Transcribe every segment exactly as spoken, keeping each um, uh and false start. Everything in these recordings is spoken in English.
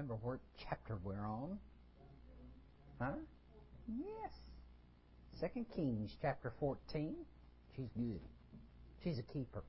remember what chapter we're on. Huh? Yes. Second Kings chapter fourteen. She's good. She's a keeper.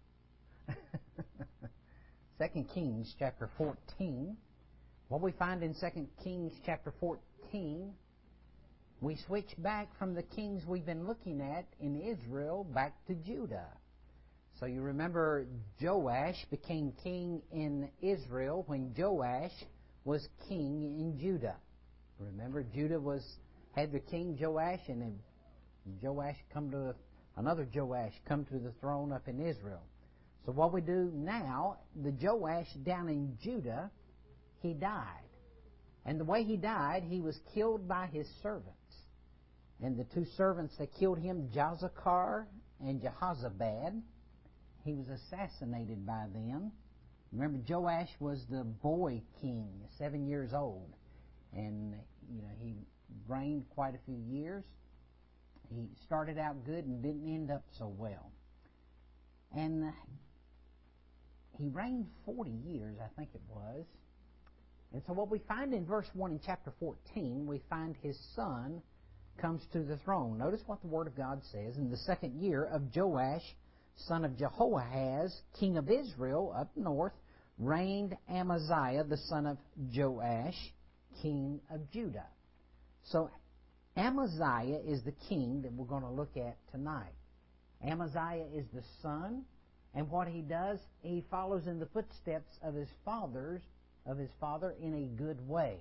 Second Kings chapter fourteen. What we find in Second Kings chapter fourteen, we switch back from the kings we've been looking at in Israel back to Judah. So you remember Joash became king in Israel when Joash was king in Judah. Remember, Judah was had the king Joash, and then Joash come to another Joash come to the throne up in Israel. So what we do now, the Joash down in Judah, he died. And the way he died, he was killed by his servants. And the two servants that killed him, Jozachar and Jehozabad, he was assassinated by them. Remember, Joash was the boy king, seven years old. And, you know, he reigned quite a few years. He started out good and didn't end up so well. And he reigned forty years, I think it was. And so what we find in verse one in chapter fourteen, we find his son comes to the throne. Notice what the Word of God says. In the second year of Joash, son of Jehoahaz, king of Israel, up north, reigned Amaziah, the son of Joash, king of Judah. So Amaziah is the king that we're going to look at tonight. Amaziah is the son, and what he does, he follows in the footsteps of his fathers, of his father in a good way.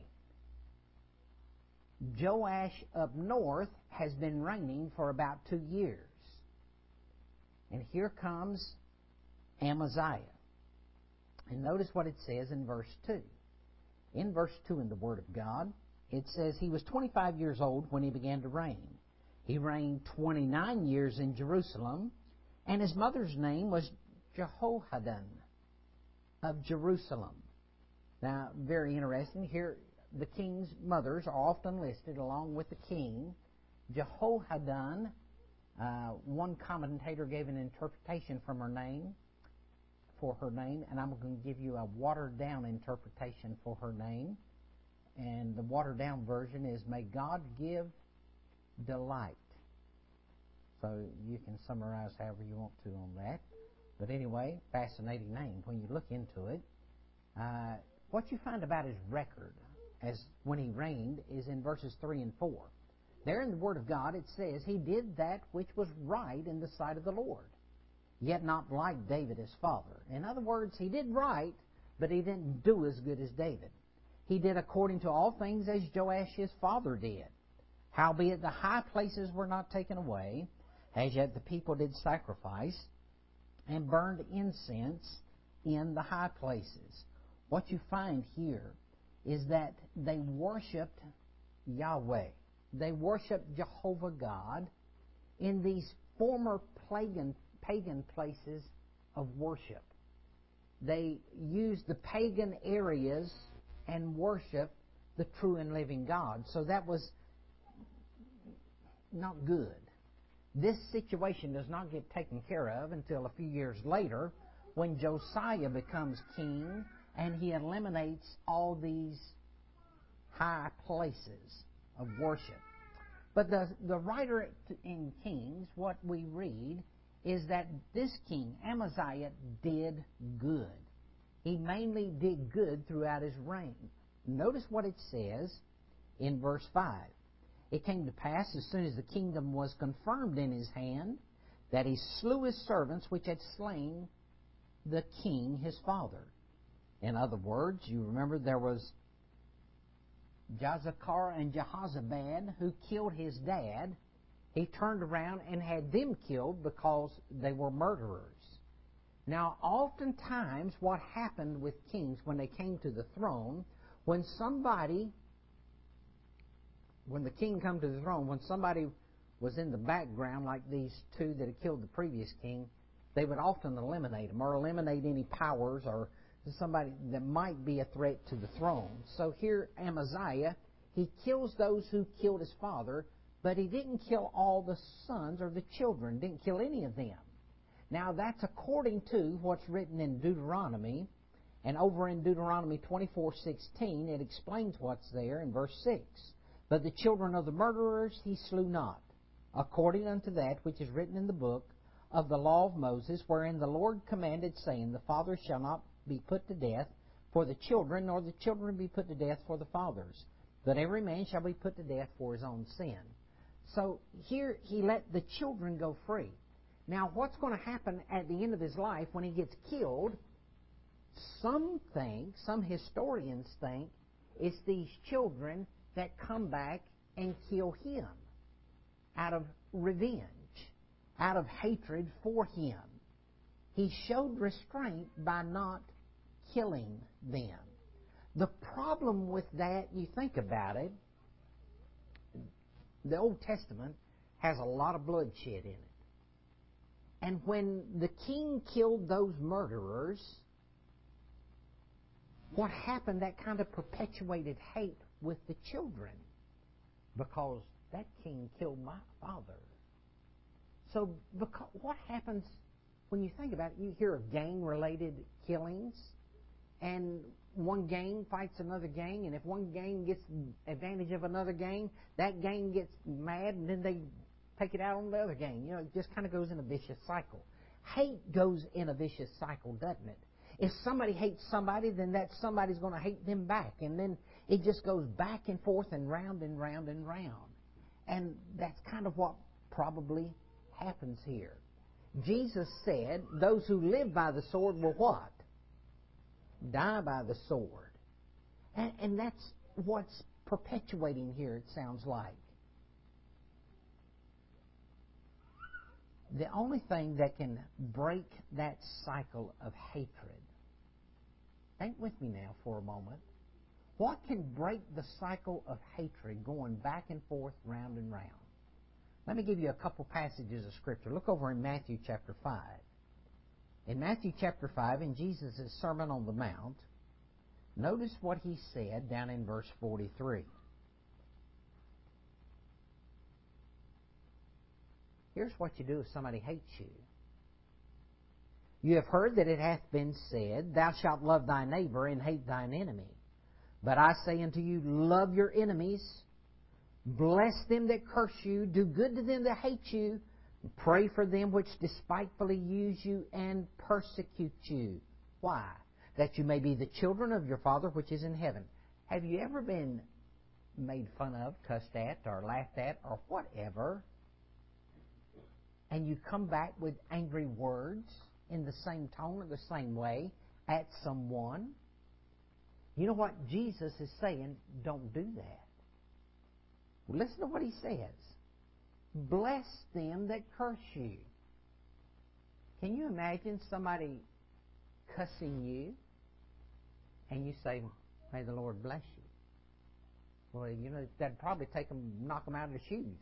Joash up north has been reigning for about two years. And here comes Amaziah. And notice what it says in verse two. In verse two in the Word of God, it says, he was twenty-five years old when he began to reign. He reigned twenty-nine years in Jerusalem, and his mother's name was Jehohadan of Jerusalem. Now, very interesting. Here, the king's mothers are often listed along with the king. Jehohadan, uh, one commentator gave an interpretation from her name, for her name, and I'm going to give you a watered-down interpretation for her name. And the watered-down version is, may God give delight. So you can summarize however you want to on that. But anyway, fascinating name when you look into it. Uh, what you find about his record as when he reigned is in verses three and four. There in the Word of God it says, he did that which was right in the sight of the Lord, yet not like David his father. In other words, he did right, but he didn't do as good as David. He did according to all things as Joash his father did. Howbeit the high places were not taken away, as yet the people did sacrifice, and burned incense in the high places. What you find here is that they worshipped Yahweh. They worshipped Jehovah God in these former pagan, pagan places of worship. They used the pagan areas and worshiped the true and living God. So that was not good. This situation does not get taken care of until a few years later when Josiah becomes king and he eliminates all these high places of worship. But the, the writer in Kings, what we read is that this king, Amaziah, did good. He mainly did good throughout his reign. Notice what it says in verse five. It came to pass, as soon as the kingdom was confirmed in his hand, that he slew his servants which had slain the king his father. In other words, you remember there was Jozachar and Jehozabad who killed his dad. He turned around and had them killed because they were murderers. Now, oftentimes what happened with kings when they came to the throne, when somebody, when the king come to the throne, when somebody was in the background, like these two that had killed the previous king, they would often eliminate them or eliminate any powers or somebody that might be a threat to the throne. So here Amaziah, he kills those who killed his father, but he didn't kill all the sons or the children, didn't kill any of them. Now that's according to what's written in Deuteronomy, And over in Deuteronomy twenty-four sixteen, it explains what's there in verse six. But the children of the murderers he slew not, according unto that which is written in the book of the law of Moses, wherein the Lord commanded, saying, The fathers shall not be put to death for the children, nor the children be put to death for the fathers, but every man shall be put to death for his own sin. So here he let the children go free. Now what's going to happen at the end of his life when he gets killed? Some think, some historians think, it's these children that come back and kill him out of revenge, out of hatred for him. He showed restraint by not killing them. The problem with that, you think about it, the Old Testament has a lot of bloodshed in it. And when the king killed those murderers, what happened? That kind of perpetuated hate with the children, because that king killed my father. So because, what happens when you think about it? You hear of gang-related killings, and one gang fights another gang, and if one gang gets advantage of another gang, that gang gets mad, and then they take it out on the other gang. You know, it just kind of goes in a vicious cycle. Hate goes in a vicious cycle, doesn't it? If somebody hates somebody, then that somebody's going to hate them back. And then it just goes back and forth and round and round and round. And that's kind of what probably happens here. Jesus said, those who live by the sword will what? Die by the sword. And, and that's what's perpetuating here, it sounds like. The only thing that can break that cycle of hatred, think with me now for a moment. What can break the cycle of hatred going back and forth, round and round? Let me give you a couple passages of Scripture. Look over in Matthew chapter five. In Matthew chapter five, in Jesus' Sermon on the Mount, notice what he said down in verse forty-three. Here's what you do if somebody hates you. You have heard that it hath been said, Thou shalt love thy neighbor and hate thine enemy. But I say unto you, love your enemies, bless them that curse you, do good to them that hate you, pray for them which despitefully use you and persecute you. Why? That you may be the children of your Father which is in heaven. Have you ever been made fun of, cussed at, or laughed at, or whatever, and you come back with angry words in the same tone or the same way at someone? You know what Jesus is saying? Don't do that. Well, listen to what he says. Bless them that curse you. Can you imagine somebody cussing you and you say, may the Lord bless you? Well, you know, that'd probably take them, knock them out of their shoes.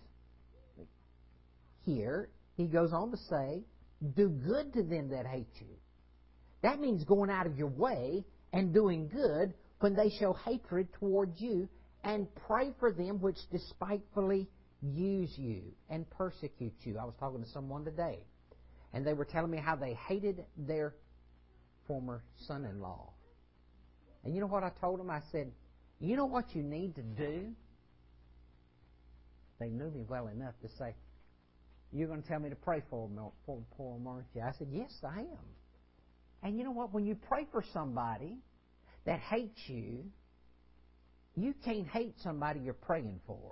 Here, he goes on to say, do good to them that hate you. That means going out of your way and doing good when they show hatred towards you, and pray for them which despitefully use you and persecute you. I was talking to someone today, and they were telling me how they hated their former son-in-law. And you know what I told them? I said, you know what you need to do? They knew me well enough to say, you're going to tell me to pray for them, for, for them, aren't you? I said, yes, I am. And you know what? When you pray for somebody that hates you, you can't hate somebody you're praying for.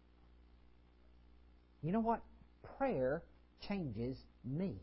You know what? Prayer changes me.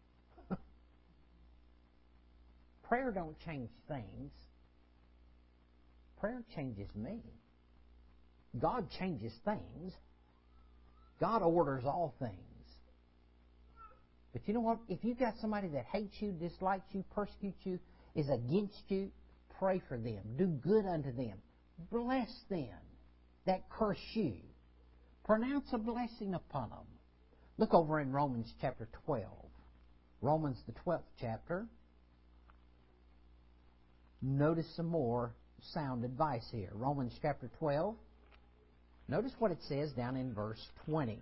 Prayer don't change things. Prayer changes me. God changes things. God orders all things. But you know what? If you've got somebody that hates you, dislikes you, persecutes you, is against you, pray for them. Do good unto them. Bless them that curse you. Pronounce a blessing upon them. Look over in Romans chapter twelve. Romans the twelfth chapter. Notice some more sound advice here. Romans chapter twelve. Notice what it says down in verse twenty.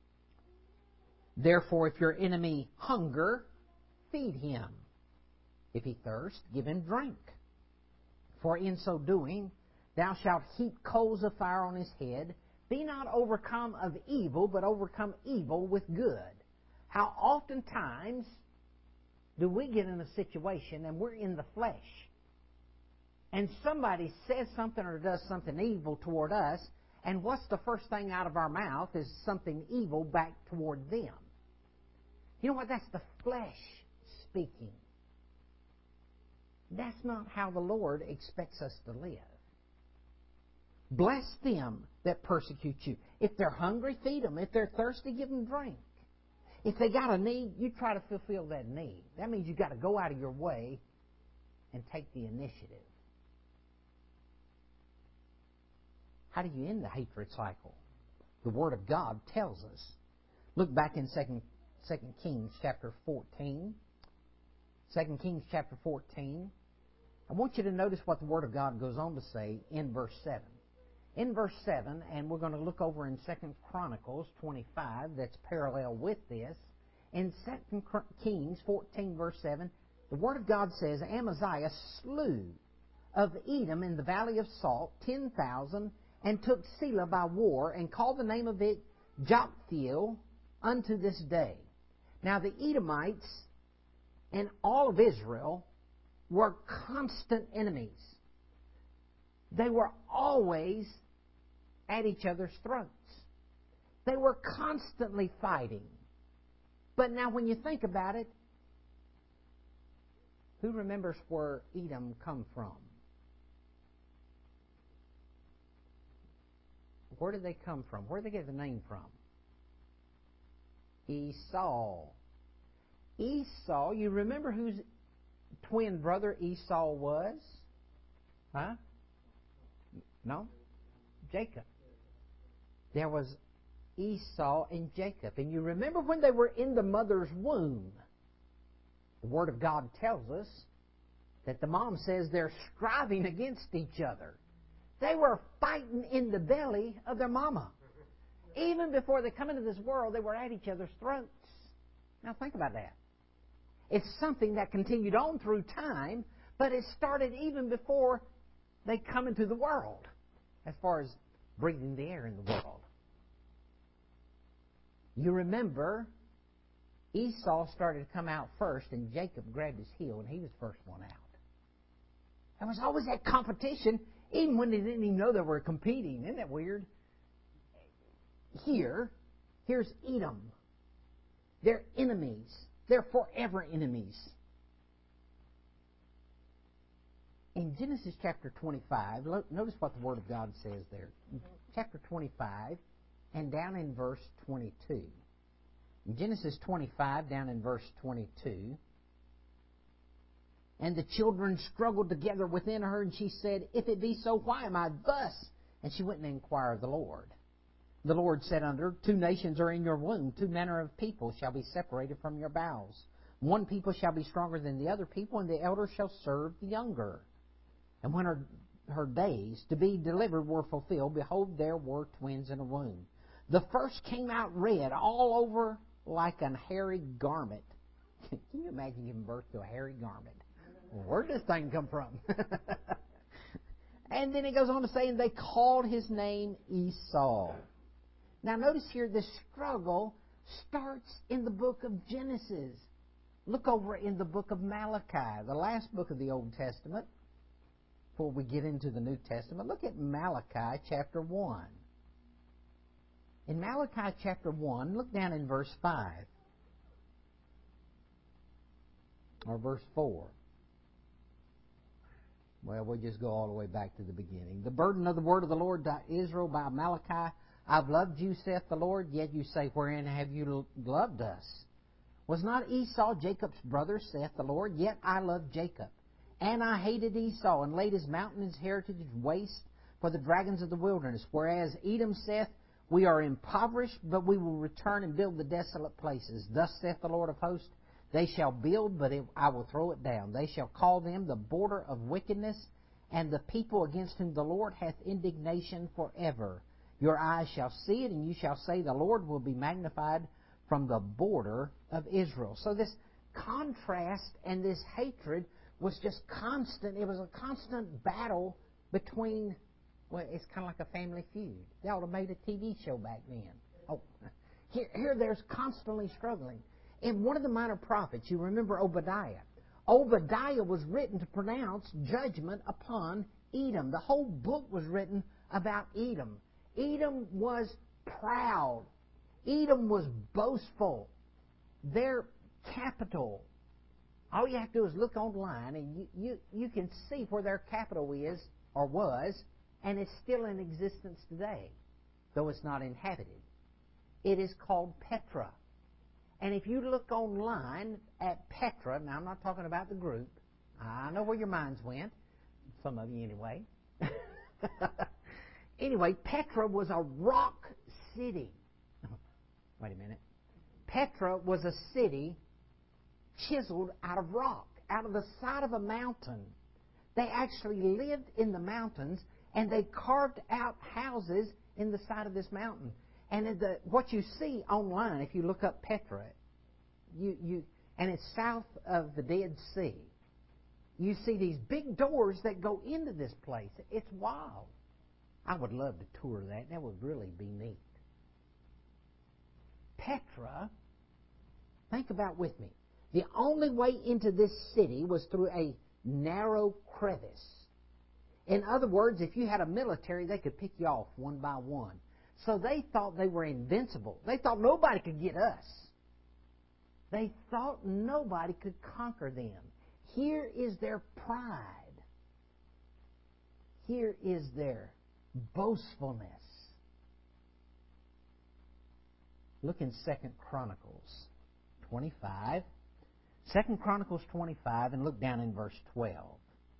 Therefore, if your enemy hunger, feed him. If he thirst, give him drink. For in so doing, thou shalt heap coals of fire on his head. Be not overcome of evil, but overcome evil with good. How oftentimes do we get in a situation and we're in the flesh, and somebody says something or does something evil toward us, and what's the first thing out of our mouth is something evil back toward them. You know what? That's the flesh speaking. That's not how the Lord expects us to live. Bless them that persecute you. If they're hungry, feed them. If they're thirsty, give them drink. If they got a need, you try to fulfill that need. That means you've got to go out of your way and take the initiative. How do you end the hatred cycle? The Word of God tells us. Look back in Second Kings chapter fourteen. Second Kings chapter fourteen. I want you to notice what the Word of God goes on to say in verse seven. In verse seven, and we're going to look over in Second Chronicles twenty-five, that's parallel with this. In Second Kings fourteen, verse seven, the Word of God says, Amaziah slew of Edom in the valley of Salt ten thousand, and took Selah by war, and called the name of it Joktheel unto this day. Now the Edomites and all of Israel were constant enemies. They were always at each other's throats. They were constantly fighting. But now when you think about it, who remembers where Edom come from? Where did they come from? Where did they get the name from? Esau. Esau, you remember whose twin brother Esau was? Huh? No? Jacob. There was Esau and Jacob. And you remember when they were in the mother's womb, the Word of God tells us that the mom says they're striving against each other. They were fighting in the belly of their mama. Even before they come into this world, they were at each other's throats. Now think about that. It's something that continued on through time, but it started even before they come into the world, as far as breathing the air in the world. You remember, Esau started to come out first, and Jacob grabbed his heel, and he was the first one out. There was always that competition, even when they didn't even know they were competing. Isn't that weird? Here, here's Edom. They're enemies. They're forever enemies. In Genesis chapter twenty-five, notice what the Word of God says there. Chapter twenty-five, and down in verse twenty-two. In Genesis twenty-five, down in verse twenty-two, and the children struggled together within her, and she said, If it be so, why am I thus? And she went and inquired of the Lord. The Lord said unto her, Two nations are in your womb, two manner of people shall be separated from your bowels. One people shall be stronger than the other people, and the elder shall serve the younger. And when her, her days to be delivered were fulfilled, behold, there were twins in a womb. The first came out red, all over like an hairy garment. Can you imagine giving birth to a hairy garment? Where did this thing come from? And then it goes on to say, and they called his name Esau. Now notice here, this struggle starts in the book of Genesis. Look over in the book of Malachi, the last book of the Old Testament, before we get into the New Testament. Look at Malachi chapter one. In Malachi chapter one, look down in verse five. Or verse four. Well, we'll just go all the way back to the beginning. The burden of the word of the Lord to Israel by Malachi. I've loved you, saith the Lord, yet you say, Wherein have you loved us? Was not Esau Jacob's brother, saith the Lord? Yet I loved Jacob. And I hated Esau, and laid his mountain, his heritage waste for the dragons of the wilderness. Whereas Edom saith, We are impoverished, but we will return and build the desolate places. Thus saith the Lord of hosts, They shall build, but it, I will throw it down. They shall call them the border of wickedness, and the people against whom the Lord hath indignation forever. Your eyes shall see it, and you shall say, The Lord will be magnified from the border of Israel. So this contrast and this hatred was just constant. It was a constant battle between, well, it's kind of like a family feud. They ought to have made a T V show back then. Oh, here, here there's constantly struggling. And one of the minor prophets, you remember Obadiah. Obadiah was written to pronounce judgment upon Edom. The whole book was written about Edom. Edom was proud. Edom was boastful. Their capital, all you have to do is look online and you, you, you can see where their capital is or was, and it's still in existence today, though it's not inhabited. It is called Petra. And if you look online at Petra, now I'm not talking about the group. I know where your minds went. Some of you anyway. Anyway, Petra was a rock city. Wait a minute. Petra was a city chiseled out of rock, out of the side of a mountain. They actually lived in the mountains, and they carved out houses in the side of this mountain. And the, what you see online, if you look up Petra, you, you, and it's south of the Dead Sea, you see these big doors that go into this place. It's wild. I would love to tour that. That would really be neat. Petra, think about with me. The only way into this city was through a narrow crevice. In other words, if you had a military, they could pick you off one by one. So they thought they were invincible. They thought nobody could get us. They thought nobody could conquer them. Here is their pride. Here is their boastfulness. Look in Second Chronicles twenty-five. Second Chronicles twenty-five, and look down in verse twelve.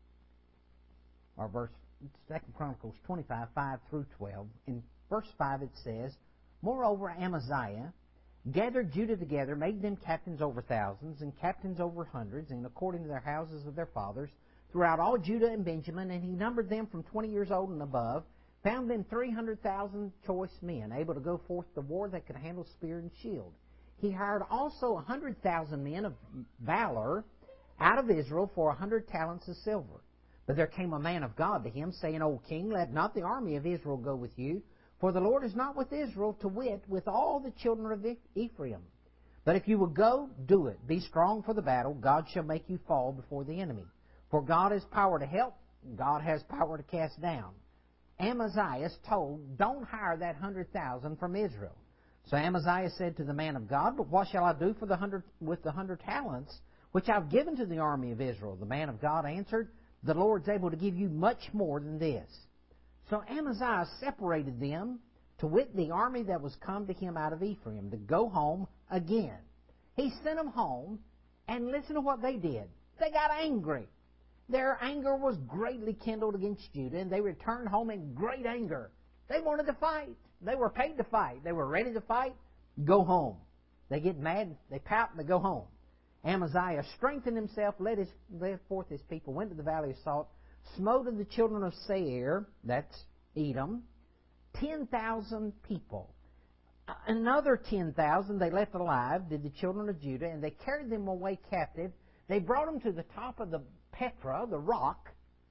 Or verse Second Chronicles twenty-five, five through twelve. In verse five it says, Moreover, Amaziah gathered Judah together, made them captains over thousands, and captains over hundreds, and according to their houses of their fathers, throughout all Judah and Benjamin, and he numbered them from twenty years old and above, found them three hundred thousand choice men, able to go forth to war that could handle spear and shield. He hired also a hundred thousand men of valor out of Israel for a hundred talents of silver. But there came a man of God to him, saying, O king, let not the army of Israel go with you, for the Lord is not with Israel, to wit, with all the children of Ephraim. But if you will go, do it. Be strong for the battle. God shall make you fall before the enemy. For God has power to help. God has power to cast down. Amaziah told, Don't hire that hundred thousand from Israel. So Amaziah said to the man of God, But what shall I do for the hundred with the hundred talents which I've given to the army of Israel? The man of God answered, The Lord's able to give you much more than this. So Amaziah separated them, to wit, the army that was come to him out of Ephraim, to go home again. He sent them home, and listen to what they did. They got angry. Their anger was greatly kindled against Judah, and they returned home in great anger. They wanted to fight. They were paid to fight. They were ready to fight. Go home. They get mad, they pout, and they go home. Amaziah strengthened himself, led, his, led forth his people, went to the valley of Salt, smote of the children of Seir, that's Edom, ten thousand people. Another ten thousand they left alive, did the children of Judah, and they carried them away captive. They brought them to the top of the Petra, the rock,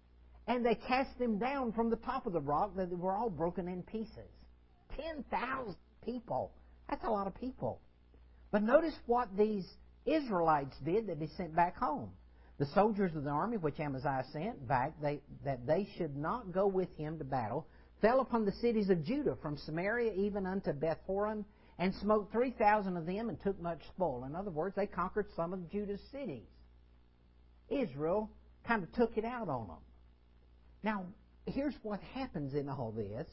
and they cast them down from the top of the rock. They were all broken in pieces. ten thousand people. That's a lot of people. But notice what these Israelites did that he sent back home. The soldiers of the army which Amaziah sent back, they, that they should not go with him to battle, fell upon the cities of Judah, from Samaria even unto Beth-horon, and smote three thousand of them, and took much spoil. In other words, they conquered some of Judah's cities. Israel kind of took it out on them. Now, here's what happens in all this.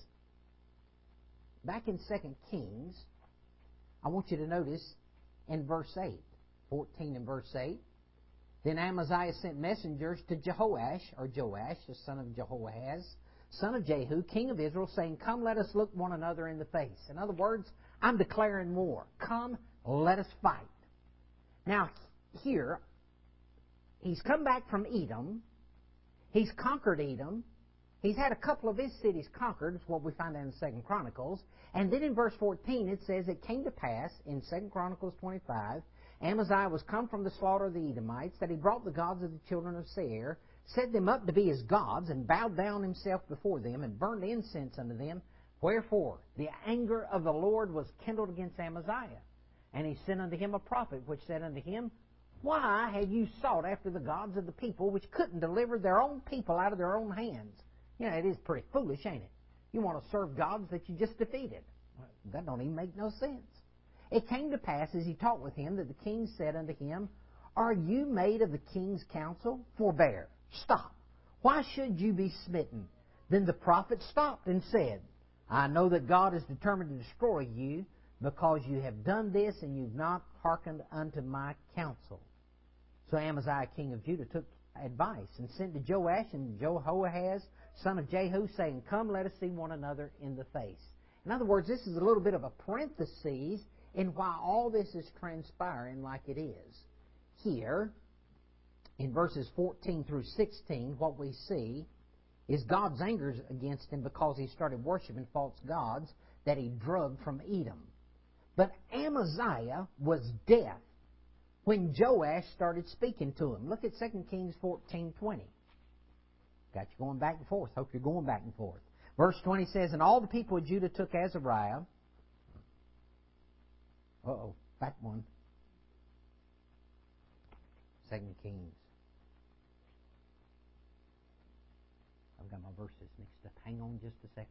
Back in Second Kings, I want you to notice in verse eight, fourteen and verse eight, Then Amaziah sent messengers to Jehoash, or Joash, the son of Jehoahaz, son of Jehu, king of Israel, saying, Come, let us look one another in the face. In other words, I'm declaring war. Come, let us fight. Now, here, he's come back from Edom. He's conquered Edom. He's had a couple of his cities conquered. That's what we find out in Second Chronicles. And then in verse fourteen, it says, It came to pass in Second Chronicles twenty-five, Amaziah was come from the slaughter of the Edomites, that he brought the gods of the children of Seir, set them up to be his gods, and bowed down himself before them, and burned incense unto them. Wherefore the anger of the Lord was kindled against Amaziah. And he sent unto him a prophet, which said unto him, Why have you sought after the gods of the people, which couldn't deliver their own people out of their own hands? You know, it is pretty foolish, ain't it? You want to serve gods that you just defeated. That don't even make no sense. It came to pass, as he talked with him, that the king said unto him, Are you made of the king's counsel? Forbear. Stop. Why should you be smitten? Then the prophet stopped and said, I know that God is determined to destroy you, because you have done this, and you've not hearkened unto my counsel. So Amaziah king of Judah took advice, and sent to Joash and Jehoahaz, son of Jehu, saying, Come, let us see one another in the face. In other words, this is a little bit of a parenthesis in why all this is transpiring like it is. Here, in verses fourteen through sixteen, what we see is God's anger against him because he started worshiping false gods that he drugged from Edom. But Amaziah was deaf when Joash started speaking to him. Look at Second Kings fourteen twenty. Got you going back and forth. Hope you're going back and forth. Verse twenty says, And all the people of Judah took Azariah. Uh-oh, back one. Second Kings. I've got my verses mixed up. Hang on just a second.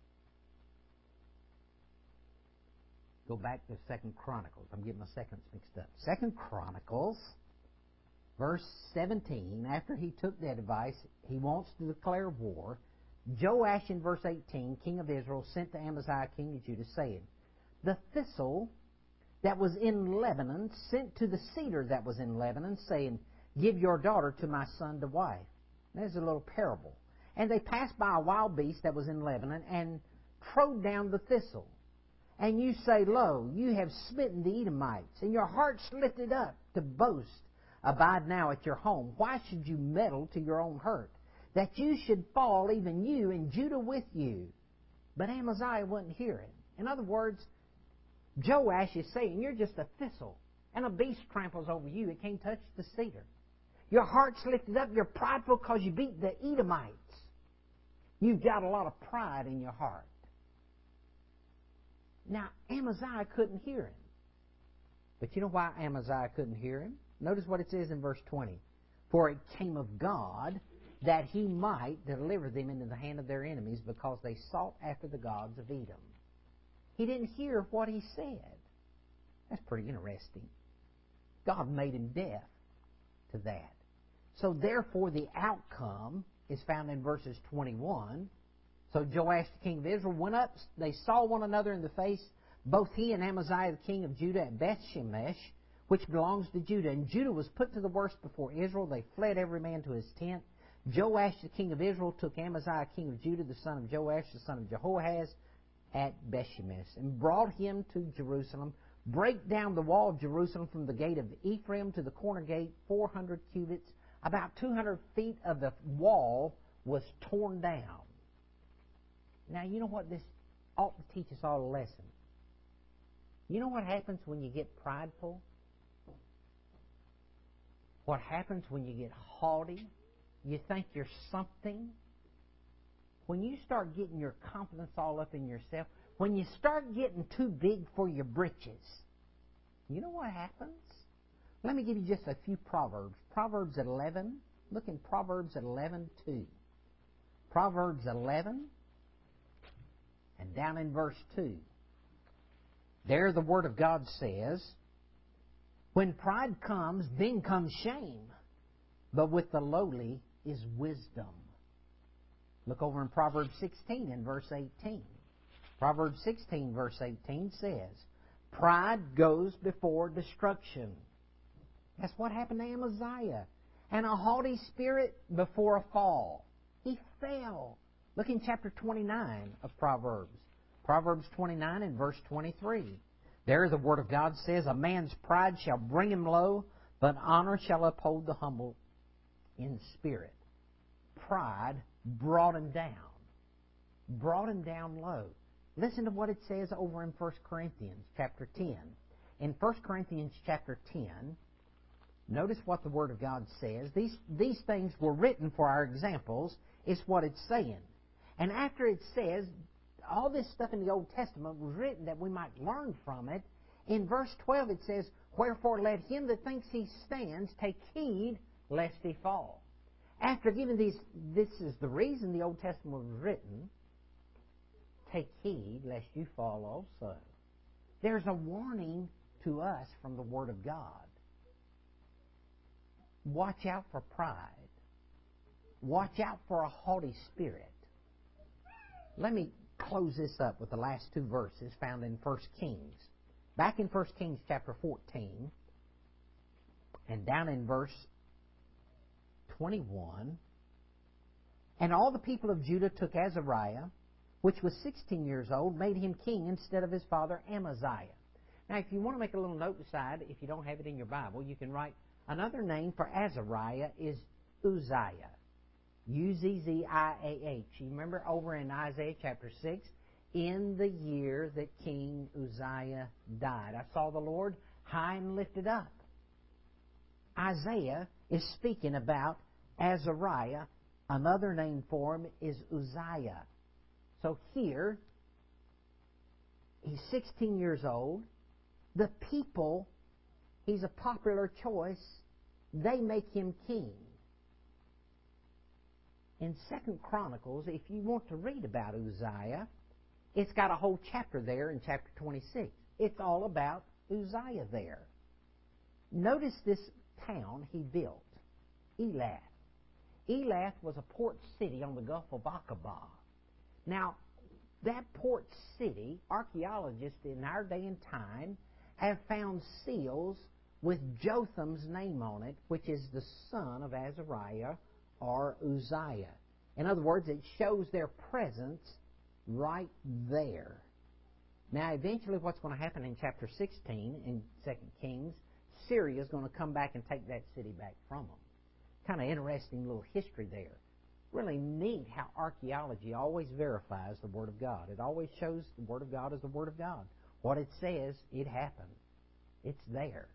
Go back to Second Chronicles. I'm getting my seconds mixed up. Second Chronicles, verse seventeen. After he took that advice, he wants to declare war. Joash in verse eighteen, king of Israel, sent to Amaziah, king of Judah, saying, The thistle that was in Lebanon sent to the cedar that was in Lebanon, saying, Give your daughter to my son to wife. There's a little parable. And they passed by a wild beast that was in Lebanon, and trode down the thistle. And you say, Lo, you have smitten the Edomites, and your heart's lifted up to boast. Abide now at your home. Why should you meddle to your own hurt, that you should fall, even you, and Judah with you? But Amaziah wouldn't hear it. In other words, Joash is saying, You're just a thistle, and a beast tramples over you. It can't touch the cedar. Your heart's lifted up. You're prideful because you beat the Edomites. You've got a lot of pride in your heart. Now, Amaziah couldn't hear him. But you know why Amaziah couldn't hear him? Notice what it says in verse twenty. For it came of God that he might deliver them into the hand of their enemies, because they sought after the gods of Edom. He didn't hear what he said. That's pretty interesting. God made him deaf to that. So therefore the outcome is found in verses twenty-one. So Joash the king of Israel went up, they saw one another in the face, both he and Amaziah the king of Judah at Bethshemesh, which belongs to Judah. And Judah was put to the worst before Israel. They fled every man to his tent. Joash the king of Israel took Amaziah king of Judah, the son of Joash, the son of Jehoahaz, at Bethshemesh, and brought him to Jerusalem, brake down the wall of Jerusalem from the gate of Ephraim to the corner gate, four hundred cubits. About two hundred feet of the wall was torn down. Now, you know what this ought to teach us all a lesson? You know what happens when you get prideful? What happens when you get haughty? You think you're something? When you start getting your confidence all up in yourself, when you start getting too big for your britches, you know what happens? Let me give you just a few Proverbs. Proverbs eleven. Look in Proverbs eleven two. Proverbs eleven, and down in verse two. There the Word of God says, When pride comes, then comes shame, but with the lowly is wisdom. Look over in Proverbs sixteen and verse eighteen. Proverbs sixteen verse eighteen says, Pride goes before destruction. That's what happened to Amaziah. And a haughty spirit before a fall. He fell. Look in chapter twenty-nine of Proverbs. Proverbs twenty-nine and verse twenty-three. There the Word of God says, A man's pride shall bring him low, but honor shall uphold the humble in spirit. Pride brought him down. Brought him down low. Listen to what it says over in First Corinthians chapter ten. In First Corinthians chapter ten, notice what the Word of God says. These, these things were written for our examples, is what it's saying. And after it says, all this stuff in the Old Testament was written that we might learn from it, in verse twelve it says, "Wherefore let him that thinks he stands take heed lest he fall." After giving these, this is the reason the Old Testament was written, take heed lest you fall also. There's a warning to us from the Word of God. Watch out for pride. Watch out for a haughty spirit. Let me close this up with the last two verses found in First Kings. Back in First Kings chapter fourteen, and down in verse twenty-one, "And all the people of Judah took Azariah, which was sixteen years old, made him king instead of his father Amaziah." Now, if you want to make a little note beside, if you don't have it in your Bible, you can write another name for Azariah is Uzziah. U Z Z I A H. You remember over in Isaiah chapter six, in the year that King Uzziah died, I saw the Lord high and lifted up. Isaiah is speaking about Azariah. Another name for him is Uzziah. So here, he's sixteen years old. The people, he's a popular choice. They make him king. In Second Chronicles, if you want to read about Uzziah, it's got a whole chapter there in chapter twenty-six. It's all about Uzziah there. Notice this town he built, Elath. Elath was a port city on the Gulf of Aqaba. Now, that port city, archaeologists in our day and time have found seals with Jotham's name on it, which is the son of Azariah or Uzziah. In other words, it shows their presence right there. Now, eventually what's going to happen in chapter sixteen in Second Kings, Syria is going to come back and take that city back from them. Kind of interesting little history there. Really neat how archaeology always verifies the Word of God. It always shows the Word of God as the Word of God. What it says, it happened. It's there.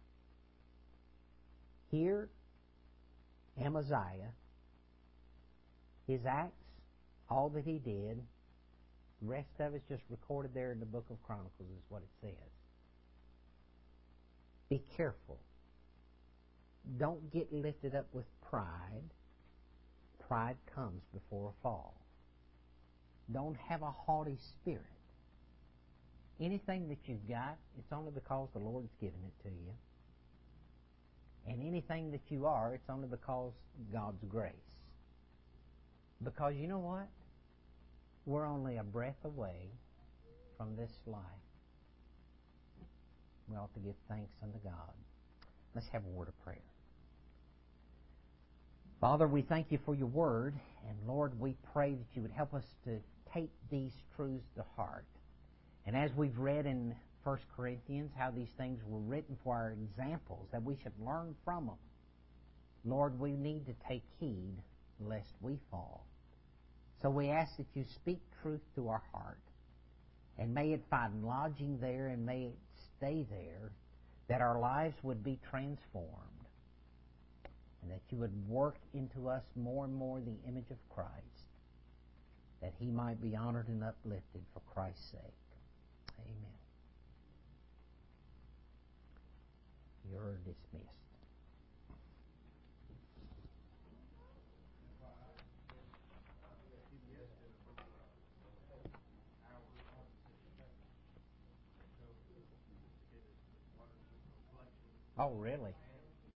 Here, Amaziah, his acts, all that he did, the rest of it's just recorded there in the book of Chronicles is what it says. Be careful. Don't get lifted up with pride. Pride comes before a fall. Don't have a haughty spirit. Anything that you've got, it's only because the Lord's given it to you. And anything that you are, it's only because of God's grace. Because you know what? We're only a breath away from this life. We ought to give thanks unto God. Let's have a word of prayer. Father, we thank you for your word, and Lord, we pray that you would help us to take these truths to heart. And as we've read in First Corinthians how these things were written for our examples, that we should learn from them, Lord, we need to take heed lest we fall. So we ask that you speak truth to our heart, and may it find lodging there, and may it stay there, that our lives would be transformed, and that you would work into us more and more the image of Christ, that he might be honored and uplifted for Christ's sake. Amen. You're dismissed. Oh, really?